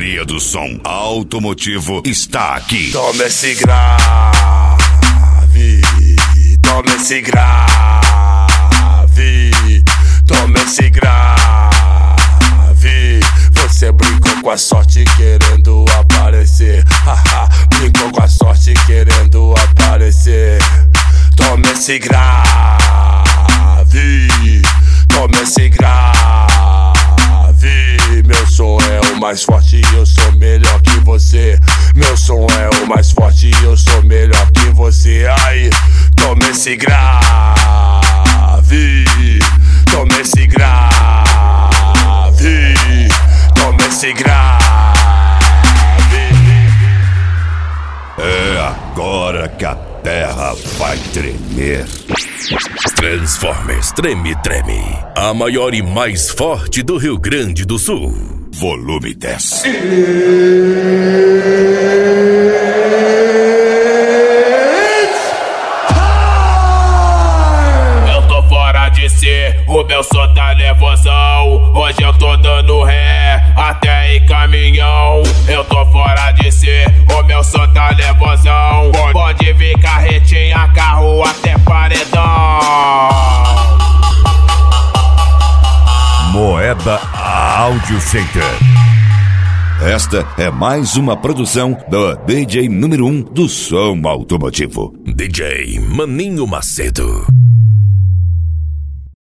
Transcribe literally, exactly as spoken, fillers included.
maestria do som automotivo está aqui. Toma esse grave, toma esse grave, toma esse grave. Você brincou com a sorte querendo aparecer, haha, brincou com a sorte querendo aparecer. Toma esse grave, toma esse grave. Meu som é o mais forte e eu sou melhor que você. Meu som é o mais forte e eu sou melhor que você. Aí, toma esse grave, toma esse grave, toma esse grave. É agora que a terra vai tremer. Transformers Treme Treme, a maior e mais forte do Rio Grande do Sul. Volume dez. Eu tô fora de si, o meu som tá nervosão. Hoje eu tô dando ré, até em caminhão. Eu tô fora de si, o meu som tá nervosão. Pode vir carretinha, carro até paredão. Moeda Audio Center. Esta é mais uma produção do D J número um do som automotivo, D J Maninho Macedo.